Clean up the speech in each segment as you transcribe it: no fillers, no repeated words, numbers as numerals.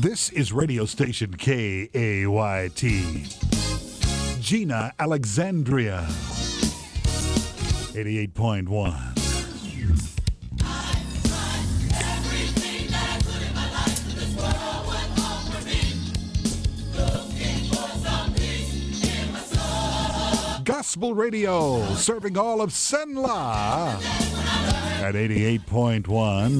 This is radio station KAYT. Gina, Alexandria. 88.1. Gospel Radio, serving all of Senla at 88.1.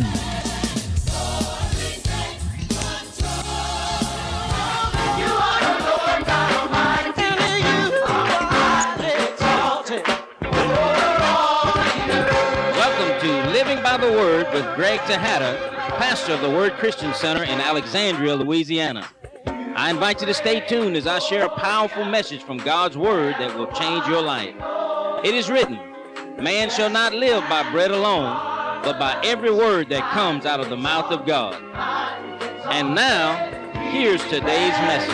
Welcome to Living by the Word with Greg Tejada, pastor of the Word Christian Center in Alexandria, Louisiana. I invite you to stay tuned as I share a powerful message from God's Word that will change your life. It is written, man shall not live by bread alone, but by every word that comes out of the mouth of God. And now, here's today's message.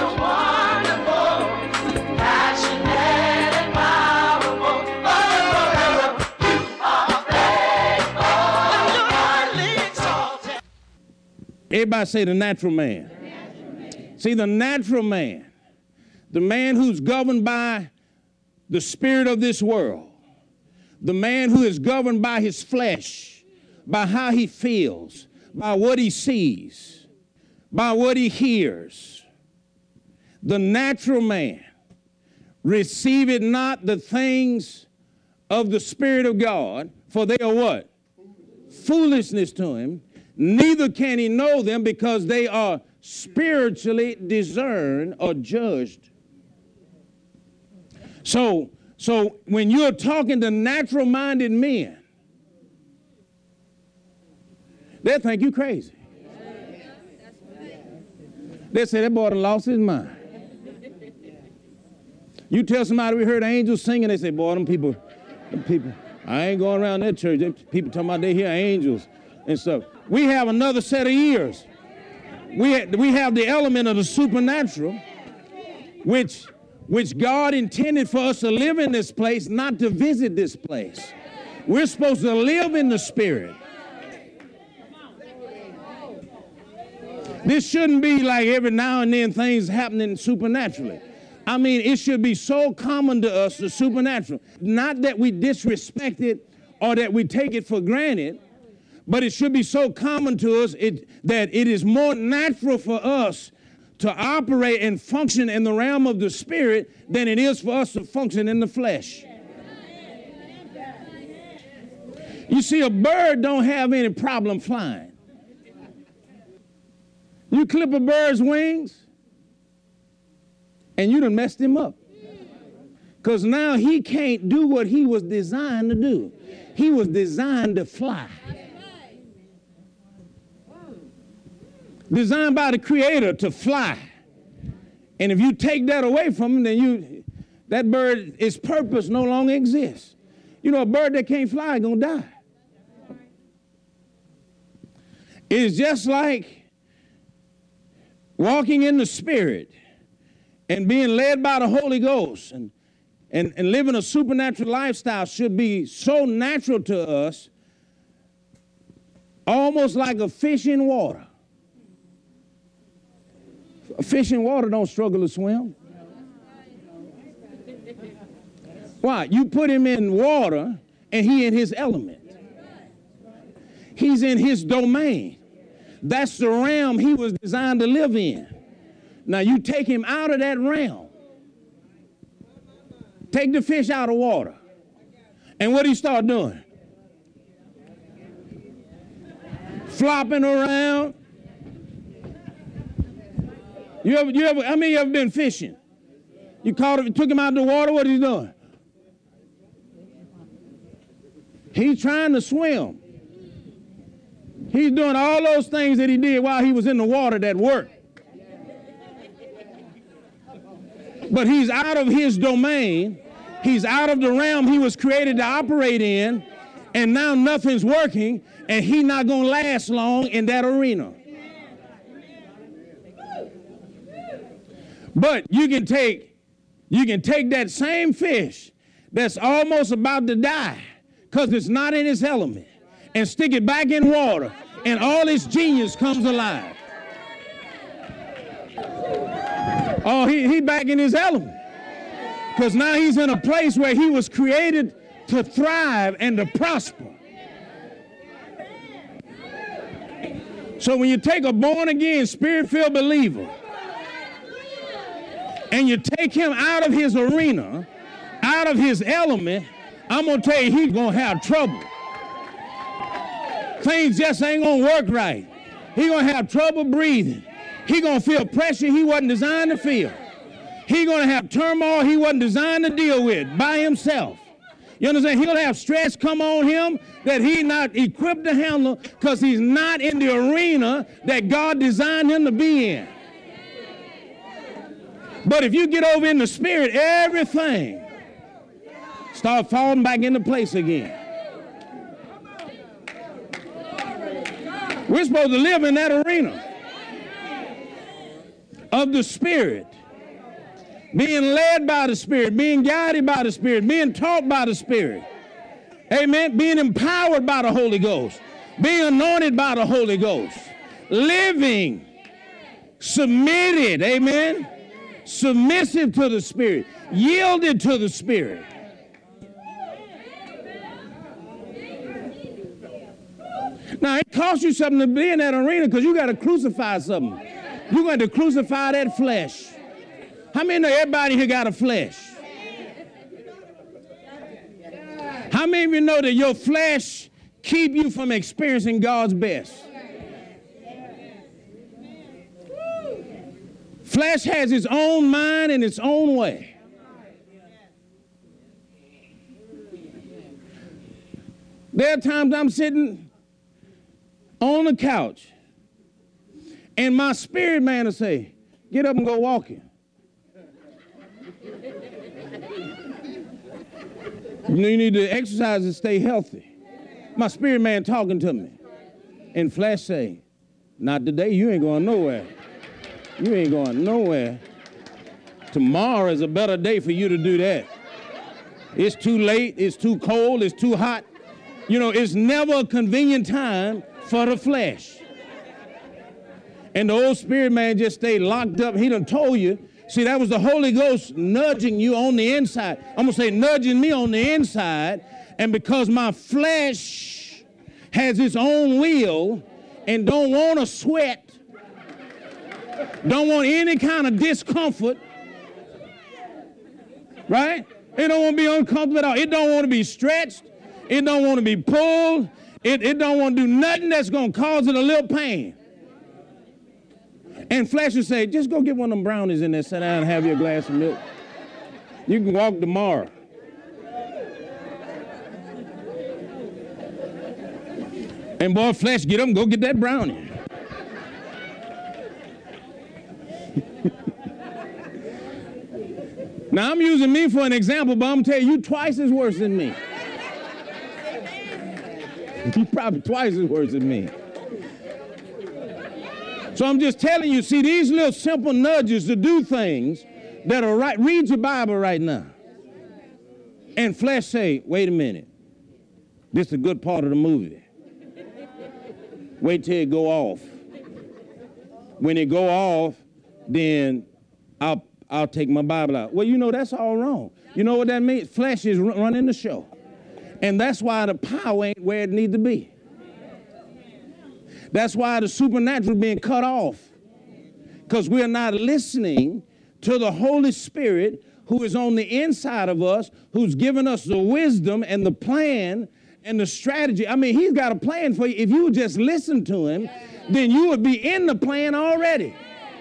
Everybody say the natural man. See, the natural man, the man who's governed by the spirit of this world, the man who is governed by his flesh, by how he feels, by what he sees, by what he hears. The natural man receiveth not the things of the Spirit of God, for they are what? Foolishness to him. Neither can he know them because they are spiritually discerned or judged. So when you're talking to natural-minded men, they think you crazy. They say that boy done lost his mind. You tell somebody we heard angels singing, they say, boy, them people, I ain't going around that church. People talking about they hear angels and stuff. We have another set of ears. We have the element of the supernatural, which God intended for us to live in this place, not to visit this place. We're supposed to live in the Spirit. This shouldn't be like every now and then things happening supernaturally. I mean, it should be so common to us, the supernatural. Not that we disrespect it or that we take it for granted, but it should be so common to us that it is more natural for us to operate and function in the realm of the Spirit than it is for us to function in the flesh. You see, a bird don't have any problem flying. You clip a bird's wings, and you done messed him up. Because now he can't do what he was designed to do. He was designed to fly. Designed by the Creator to fly. And if you take that away from him, then that bird, its purpose no longer exists. You know, a bird that can't fly is going to die. It's just like walking in the Spirit and being led by the Holy Ghost and living a supernatural lifestyle should be so natural to us, almost like a fish in water. A fish in water don't struggle to swim. Why? You put him in water and he in his element. He's in his domain. That's the realm he was designed to live in. Now you take him out of that realm. Take the fish out of water. And what do you start doing? Flopping around. You ever, how many of you ever been fishing? You caught him, took him out of the water, what is he doing? He's trying to swim. He's doing all those things that he did while he was in the water that worked. But he's out of his domain. He's out of the realm he was created to operate in, and now nothing's working, and he's not going to last long in that arena. But you can take that same fish that's almost about to die because it's not in its element and stick it back in water, and all its genius comes alive. Oh, he back in his element. Because now he's in a place where he was created to thrive and to prosper. So when you take a born-again, spirit-filled believer and you take him out of his arena, out of his element, I'm going to tell you, he's going to have trouble. Things just ain't going to work right. He's going to have trouble breathing. He's going to feel pressure he wasn't designed to feel. He's going to have turmoil he wasn't designed to deal with by himself. You understand? He'll have stress come on him that he's not equipped to handle because he's not in the arena that God designed him to be in. But if you get over in the spirit, everything start falling back into place again. We're supposed to live in that arena of the Spirit, being led by the Spirit, being guided by the Spirit, being taught by the Spirit. Amen. Being empowered by the Holy Ghost, being anointed by the Holy Ghost, living submitted, amen, submissive to the Spirit, yielded to the Spirit. Now, it costs you something to be in that arena because you got to crucify something. You're going to crucify that flesh. How many know everybody here got a flesh? How many of you know that your flesh keep you from experiencing God's best? Flesh has its own mind and its own way. There are times I'm sitting on the couch and my spirit man will say, get up and go walking. You need to exercise and stay healthy. My spirit man talking to me. And flesh say, not today, you ain't going nowhere. You ain't going nowhere. Tomorrow is a better day for you to do that. It's too late, it's too cold, it's too hot. You know, it's never a convenient time for the flesh. And the old spirit man just stayed locked up. He done told you. See, that was the Holy Ghost nudging you on the inside. I'm going to say nudging me on the inside. And because my flesh has its own will and don't want to sweat, don't want any kind of discomfort, right? It don't want to be uncomfortable at all. It don't want to be stretched. It don't want to be pulled. It don't want to do nothing that's going to cause it a little pain. And flesh will say, just go get one of them brownies in there, sit down and have your glass of milk. You can walk tomorrow. And boy, flesh, get up and go get that brownie. Now, I'm using me for an example, but I'm going to tell you, you're twice as worse than me. You're probably twice as worse than me. So I'm just telling you, see, these little simple nudges to do things that are right. Read your Bible right now. And flesh say, wait a minute. This is a good part of the movie. Wait till it go off. When it go off, then I'll take my Bible out. Well, you know, that's all wrong. You know what that means? Flesh is running the show. And that's why the power ain't where it need to be. That's why the supernatural being cut off. Because we're not listening to the Holy Spirit who is on the inside of us, who's given us the wisdom and the plan and the strategy. I mean, he's got a plan for you. If you would just listen to him, then you would be in the plan already.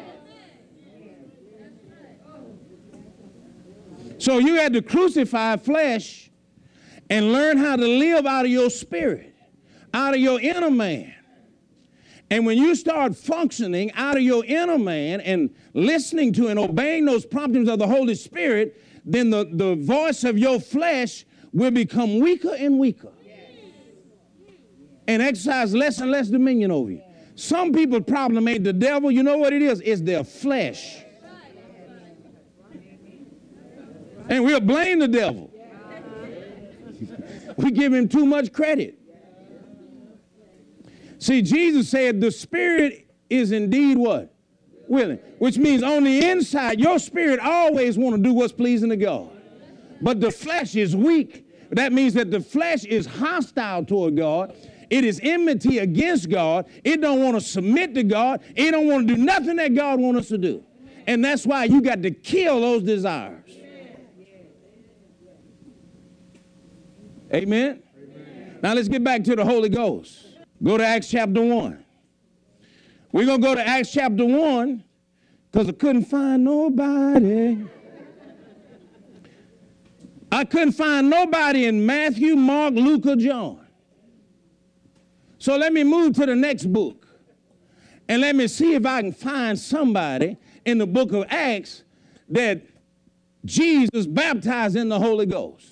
So you had to crucify flesh and learn how to live out of your spirit, out of your inner man. And when you start functioning out of your inner man and listening to and obeying those promptings of the Holy Spirit, then the voice of your flesh will become weaker and weaker and exercise less and less dominion over you. Some people's problem ain't the devil. You know what it is? It's their flesh. And we'll blame the devil. We give him too much credit. See, Jesus said the spirit is indeed what? willing, which means on the inside, your spirit always want to do what's pleasing to God. But the flesh is weak. That means that the flesh is hostile toward God. It is enmity against God. It don't want to submit to God. It don't want to do nothing that God wants us to do. And that's why you got to kill those desires. Amen? Now let's get back to the Holy Ghost. Go to Acts chapter 1. We're going to go to Acts chapter 1 because I couldn't find nobody. I couldn't find nobody in Matthew, Mark, Luke, or John. So let me move to the next book and let me see if I can find somebody in the book of Acts that Jesus baptized in the Holy Ghost.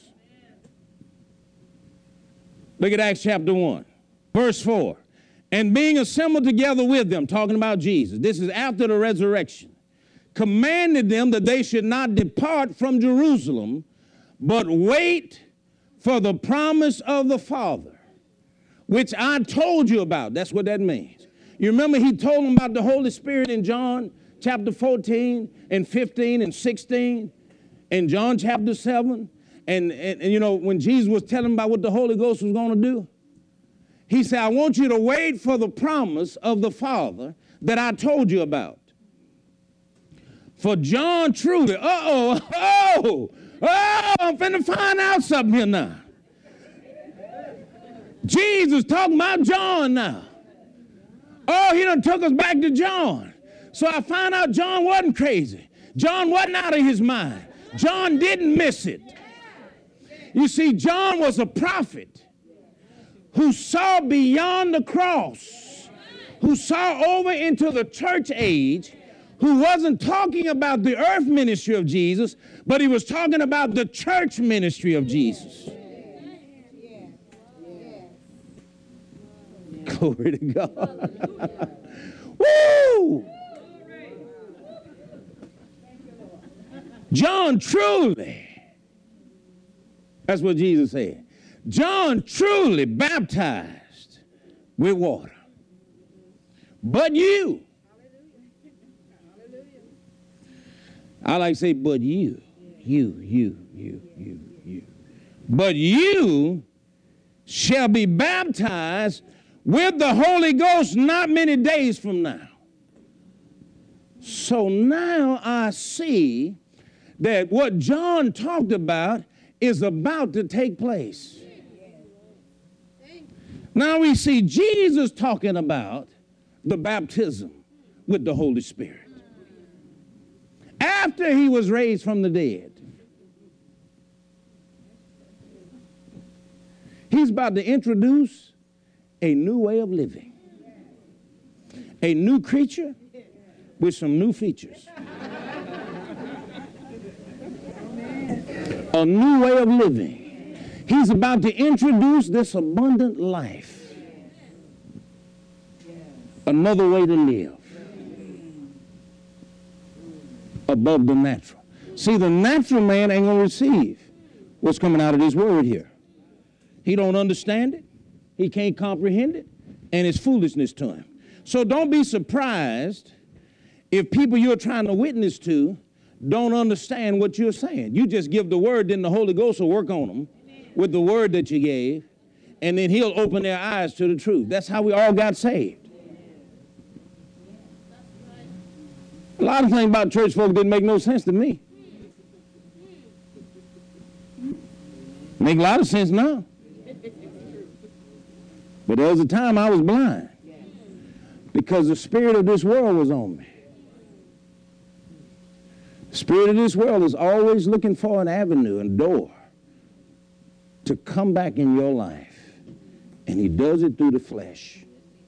Look at Acts chapter 1, verse 4. And being assembled together with them, talking about Jesus, this is after the resurrection, commanded them that they should not depart from Jerusalem, but wait for the promise of the Father, which I told you about. That's what that means. You remember he told them about the Holy Spirit in John chapter 14 and 15 and 16, and John chapter 7. And you know, when Jesus was telling about what the Holy Ghost was going to do, he said, I want you to wait for the promise of the Father that I told you about. For John truly, I'm finna find out something here now. Jesus talking about John now. Oh, he done took us back to John. So I found out John wasn't crazy. John wasn't out of his mind. John didn't miss it. You see, John was a prophet who saw beyond the cross, who saw over into the church age, who wasn't talking about the earth ministry of Jesus, but he was talking about the church ministry of Jesus. Glory to God. Woo! John truly, that's what Jesus said. John truly baptized with water. But you, I like to say, but you. But you shall be baptized with the Holy Ghost not many days from now. So now I see that what John talked about is about to take place. Now we see Jesus talking about the baptism with the Holy Spirit after he was raised from the dead. He's about to introduce a new way of living, a new creature with some new features. A new way of living. He's about to introduce this abundant life. Another way to live. Above the natural. See, the natural man ain't going to receive what's coming out of this word here. He don't understand it. He can't comprehend it. And it's foolishness to him. So don't be surprised if people you're trying to witness to don't understand what you're saying. You just give the word, then the Holy Ghost will work on them with the word that you gave, and then he'll open their eyes to the truth. That's how we all got saved. A lot of things about church folk didn't make no sense to me. Make a lot of sense now. But there was a time I was blind because the spirit of this world was on me. The spirit of this world is always looking for an avenue and door to come back in your life. And he does it through the flesh.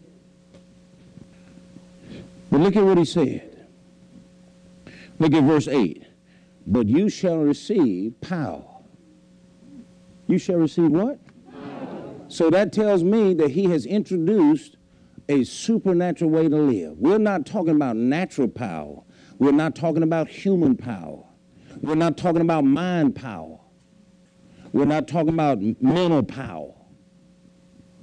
But look at what he said. Look at verse 8. But you shall receive power. You shall receive what? Power. So that tells me that he has introduced a supernatural way to live. We're not talking about natural power. We're not talking about human power. We're not talking about mind power. We're not talking about mental power.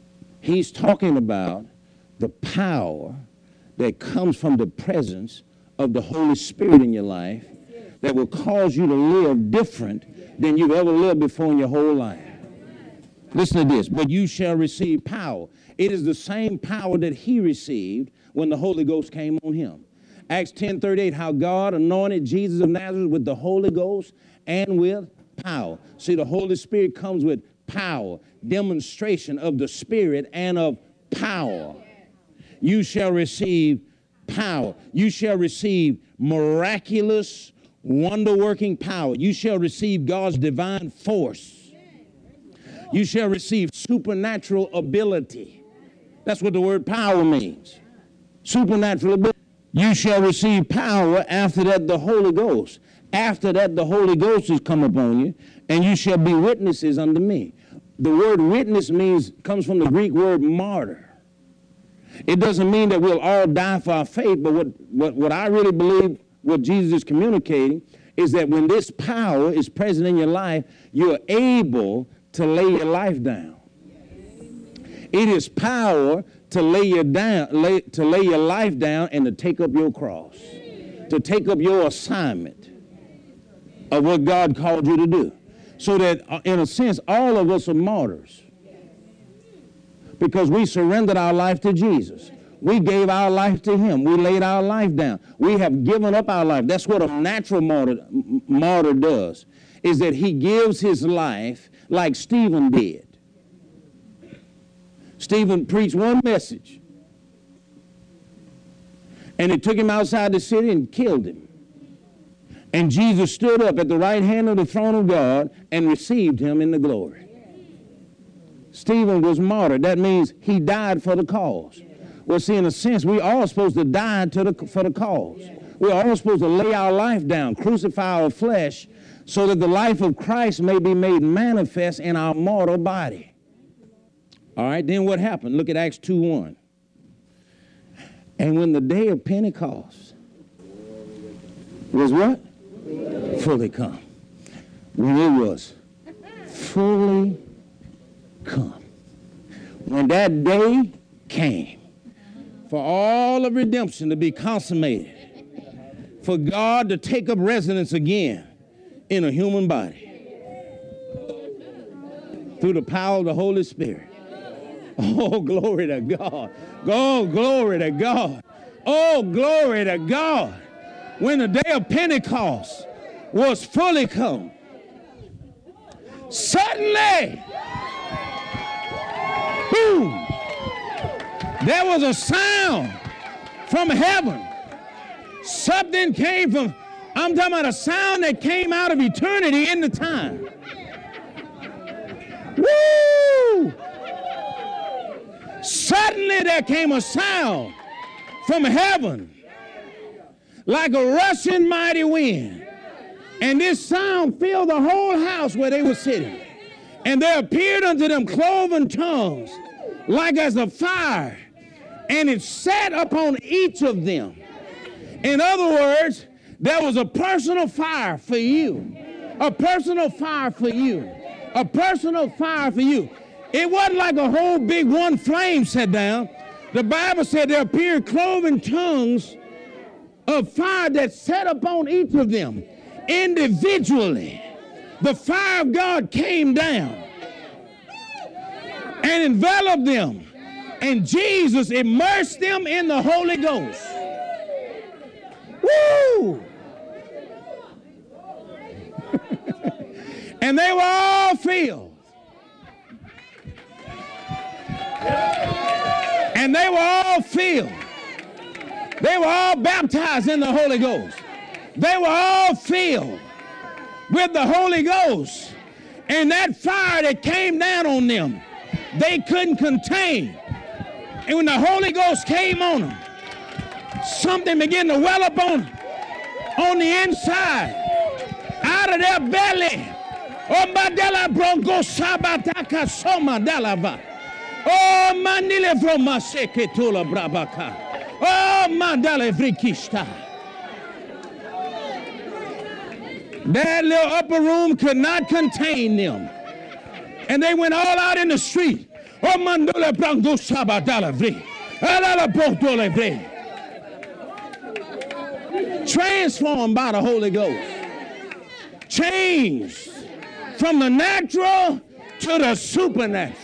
He's talking about the power that comes from the presence of the Holy Spirit in your life that will cause you to live different than you've ever lived before in your whole life. Listen to this. But you shall receive power. It is the same power that he received when the Holy Ghost came on him. Acts 10:38, how God anointed Jesus of Nazareth with the Holy Ghost and with power. See, the Holy Spirit comes with power, demonstration of the Spirit and of power. You shall receive power. You shall receive miraculous, wonder-working power. You shall receive God's divine force. You shall receive supernatural ability. That's what the word power means. Supernatural ability. You shall receive power, after that the Holy Ghost. After that the Holy Ghost has come upon you, and you shall be witnesses unto me. The word witness comes from the Greek word martyr. It doesn't mean that we'll all die for our faith, but what I really believe, what Jesus is communicating, is that when this power is present in your life, you're able to lay your life down. It is power to lay your life down and to take up your cross, to take up your assignment of what God called you to do. So that, in a sense, all of us are martyrs because we surrendered our life to Jesus. We gave our life to him. We laid our life down. We have given up our life. That's what a natural martyr does, is that he gives his life like Stephen did. Stephen preached one message, and it took him outside the city and killed him. And Jesus stood up at the right hand of the throne of God and received him in the glory. Stephen was martyred. That means he died for the cause. Well, see, in a sense, we all supposed to die for the cause. We're all supposed to lay our life down, crucify our flesh, so that the life of Christ may be made manifest in our mortal body. All right, then what happened? Look at Acts 2:1. And when the day of Pentecost was what? Fully come. When it was fully come. When that day came for all of redemption to be consummated, for God to take up residence again in a human body through the power of the Holy Spirit. Oh, glory to God. Oh, glory to God. Oh, glory to God. When the day of Pentecost was fully come, suddenly, boom, there was a sound from heaven. Something came from, I'm talking about a sound that came out of eternity into time. Woo! Suddenly there came a sound from heaven like a rushing mighty wind. And this sound filled the whole house where they were sitting. And there appeared unto them cloven tongues like as a fire, and it sat upon each of them. In other words, there was a personal fire for you. A personal fire for you. A personal fire for you. It wasn't like a whole big one flame set down. The Bible said there appeared cloven tongues of fire that sat upon each of them individually. The fire of God came down and enveloped them, and Jesus immersed them in the Holy Ghost. Woo! And they were all filled. And they were all filled. They were all baptized in the Holy Ghost. They were all filled with the Holy Ghost. And that fire that came down on them, they couldn't contain. And when the Holy Ghost came on them, something began to well up on the inside, out of their belly. Oh, Madela Bronco Sabataka Soma Dalava. Oh, Manile from Maseketula Brabaka. Oh, Mandale Vrikista. That little upper room could not contain them. And they went all out in the street. Oh, Mandole Bronco Sabadala Vri. Alala Botole Vri. Transformed by the Holy Ghost. Changed from the natural to the supernatural.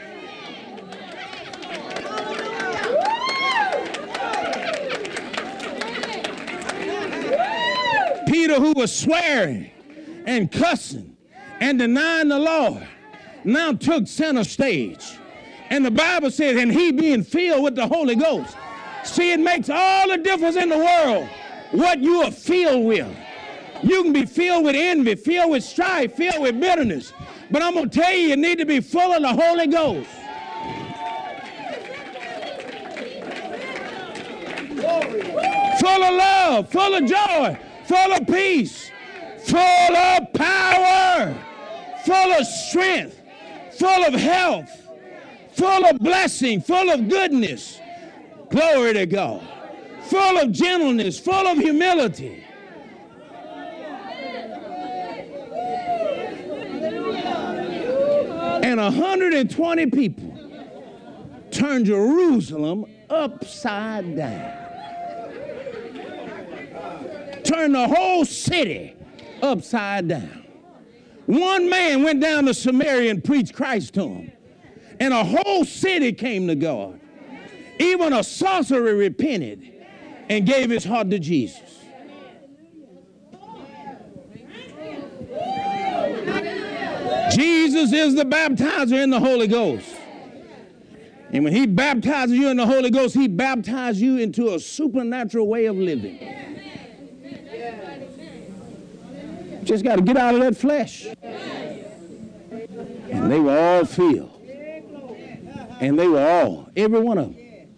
Peter, who was swearing and cussing and denying the Lord, now took center stage. And the Bible says, and he being filled with the Holy Ghost. See, it makes all the difference in the world what you are filled with. You can be filled with envy, filled with strife, filled with bitterness. But I'm going to tell you, you need to be full of the Holy Ghost. Full of love, full of joy, full of peace, full of power, full of strength, full of health, full of blessing, full of goodness. Glory to God. Full of gentleness, full of humility. And 120 people turned Jerusalem upside down. Turned the whole city upside down. One man went down to Samaria and preached Christ to him. And a whole city came to God. Even a sorcerer repented and gave his heart to Jesus. Jesus is the baptizer in the Holy Ghost. And when he baptizes you in the Holy Ghost, he baptizes you into a supernatural way of living. Just got to get out of that flesh. And they were all filled. And they were all, every one of them.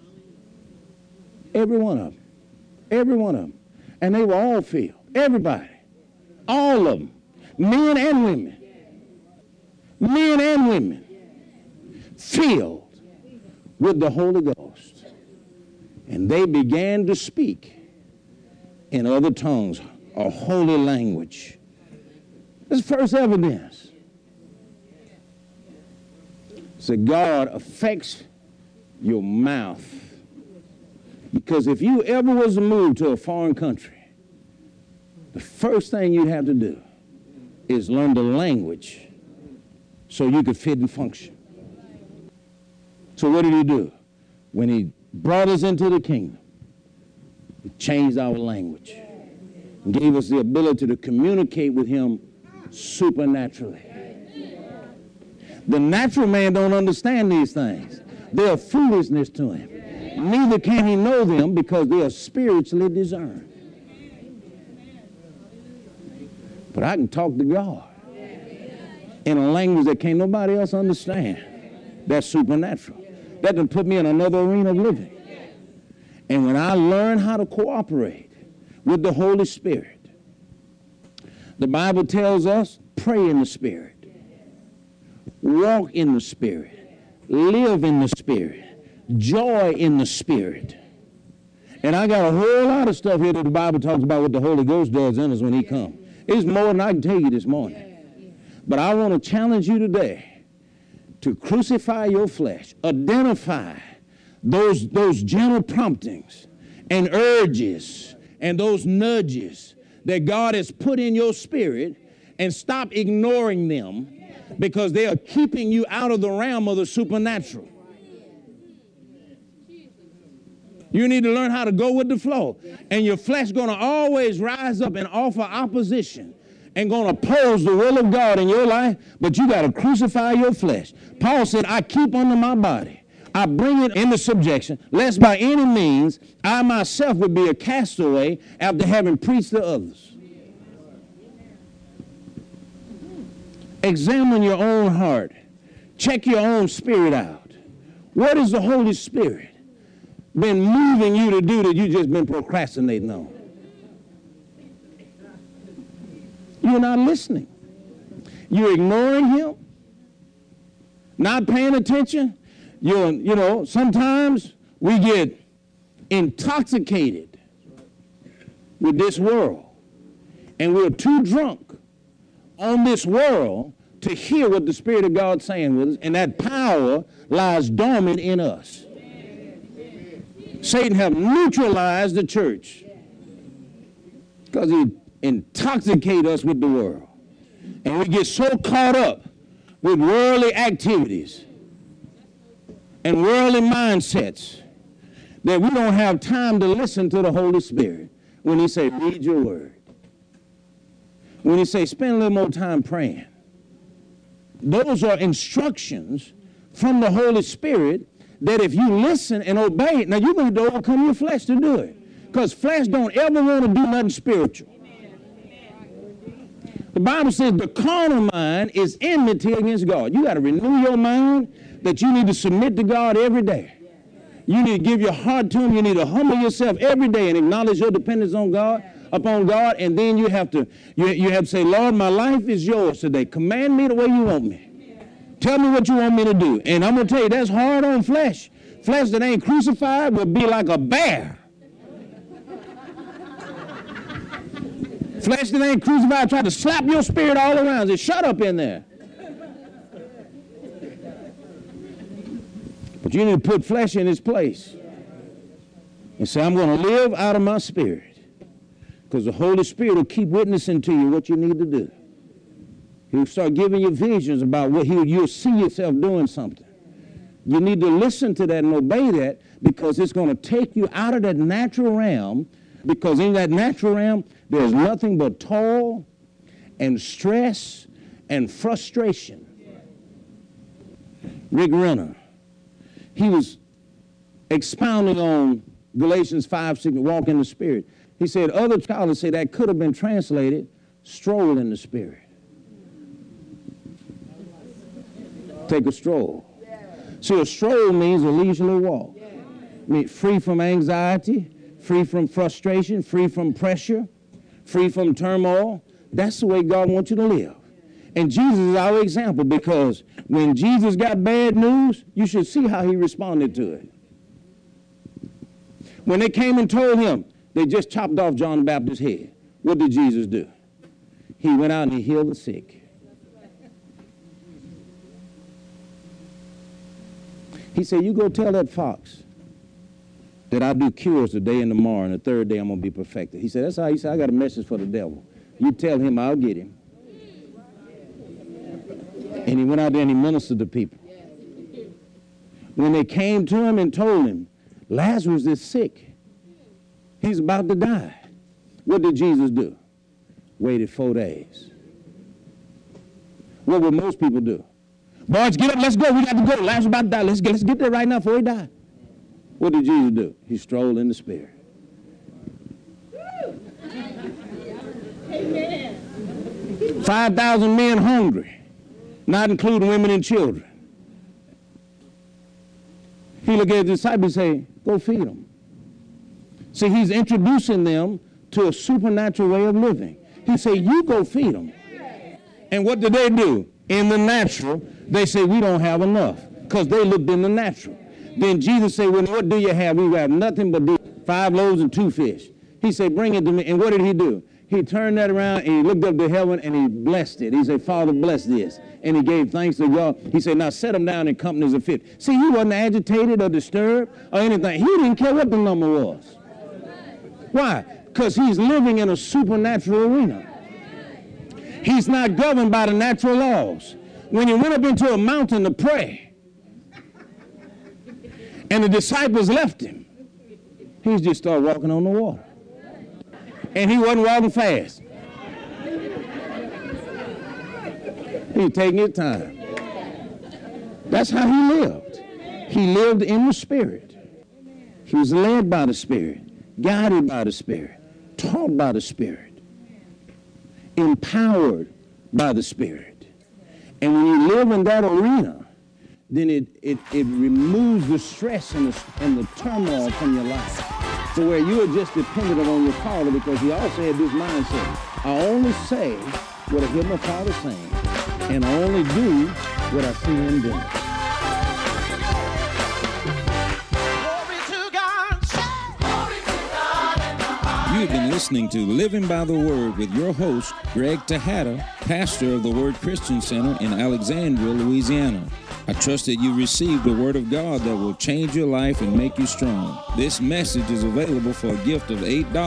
Every one of them. Every one of them. And they were all filled. Everybody. All of them. Men and women. Men and women. Filled with the Holy Ghost. And they began to speak in other tongues, a holy language. This is first evidence. So God affects your mouth. Because if you ever was to move to a foreign country, the first thing you have to do is learn the language so you could fit and function. So what did he do? When he brought us into the kingdom, he changed our language and gave us the ability to communicate with him supernaturally. The natural man don't understand these things. They are foolishness to him. Neither can he know them because they are spiritually discerned. But I can talk to God in a language that can't nobody else understand. That's supernatural. That can put me in another arena of living. And when I learn how to cooperate with the Holy Spirit, the Bible tells us, pray in the Spirit, walk in the Spirit, live in the Spirit, joy in the Spirit. And I got a whole lot of stuff here that the Bible talks about what the Holy Ghost does in us when he comes. It's more than I can tell you this morning. But I want to challenge you today to crucify your flesh. Identify those gentle promptings and urges and those nudges that God has put in your spirit and stop ignoring them because they are keeping you out of the realm of the supernatural. You need to learn how to go with the flow. And your flesh going to always rise up and offer opposition and going to oppose the will of God in your life, but you got to crucify your flesh. Paul said, I keep under my body. I bring it into subjection, lest by any means I myself would be a castaway after having preached to others. Examine your own heart. Check your own spirit out. What is the Holy Spirit been moving you to do that you just been procrastinating on? You're not listening. You're ignoring him, not paying attention. Sometimes we get intoxicated with this world, and we're too drunk on this world to hear what the Spirit of God's saying with us, and that power lies dormant in us. Satan have neutralized the church. Because he intoxicates us with the world. And we get so caught up with worldly activities and worldly mindsets that we don't have time to listen to the Holy Spirit when he say, read your word. When he say, spend a little more time praying. Those are instructions from the Holy Spirit that if you listen and obey it, now you're going to overcome your flesh to do it. Because flesh don't ever want to do nothing spiritual. The Bible says the carnal mind is enmity against God. You got to renew your mind that you need to submit to God every day. You need to give your heart to him. You need to humble yourself every day and acknowledge your dependence on God, upon God, and then you have to say, Lord, my life is yours today. Command me the way you want me. Tell me what you want me to do. And I'm going to tell you, that's hard on flesh. Flesh that ain't crucified will be like a bear. Flesh that ain't crucified try to slap your spirit all around. Say, shut up in there. But you need to put flesh in its place and say, I'm going to live out of my spirit, because the Holy Spirit will keep witnessing to you what you need to do. He'll start giving you visions about what you'll see yourself doing something. You need to listen to that and obey that, because it's going to take you out of that natural realm, because in that natural realm, there's nothing but toil and stress and frustration. Rick Renner, he was expounding on Galatians 5:6, walk in the Spirit. He said, other scholars say that could have been translated, stroll in the Spirit. Take a stroll. See, a stroll means a leisurely walk. I mean, free from anxiety, free from frustration, free from pressure, free from turmoil. That's the way God wants you to live. And Jesus is our example, because when Jesus got bad news, you should see how he responded to it. When they came and told him they just chopped off John the Baptist's head, what did Jesus do? He went out and he healed the sick. He said, you go tell that fox that I do cures today and tomorrow, and the third day I'm going to be perfected. He said, that's how he said, I got a message for the devil. You tell him I'll get him. And he went out there and he ministered to people. When they came to him and told him, Lazarus is sick. He's about to die. What did Jesus do? Waited 4 days. What would most people do? Boys, get up, let's go. We got to go. Lazarus is about to die. Let's get there right now before he dies. What did Jesus do? He strolled in the Spirit. Amen. 5,000 men hungry, not including women and children. He looked at his disciples and say, go feed them. See, he's introducing them to a supernatural way of living. He said, you go feed them. And what did they do? In the natural, they say, we don't have enough, because they looked in the natural. Then Jesus said, well, what do you have? We have nothing but 5 loaves and 2 fish. He said, bring it to me. And what did he do? He turned that around and he looked up to heaven and he blessed it. He said, Father, bless this. And he gave thanks to God. He said, now set them down in companies of 50. See, he wasn't agitated or disturbed or anything. He didn't care what the number was. Why? Because he's living in a supernatural arena. He's not governed by the natural laws. When he went up into a mountain to pray and the disciples left him, he just started walking on the water. And he wasn't walking fast. He was taking his time. That's how he lived. He lived in the Spirit. He was led by the Spirit, guided by the Spirit, taught by the Spirit, empowered by the Spirit. And when you live in that arena, then it removes the stress and the turmoil from your life, to where you are just dependent on your Father, because he also had this mindset. I only say what I hear my Father saying, and I only do what I see him doing. You've been listening to Living by the Word with your host, Greg Tejada, pastor of the Word Christian Center in Alexandria, Louisiana. I trust that you received the Word of God that will change your life and make you strong. This message is available for a gift of $8.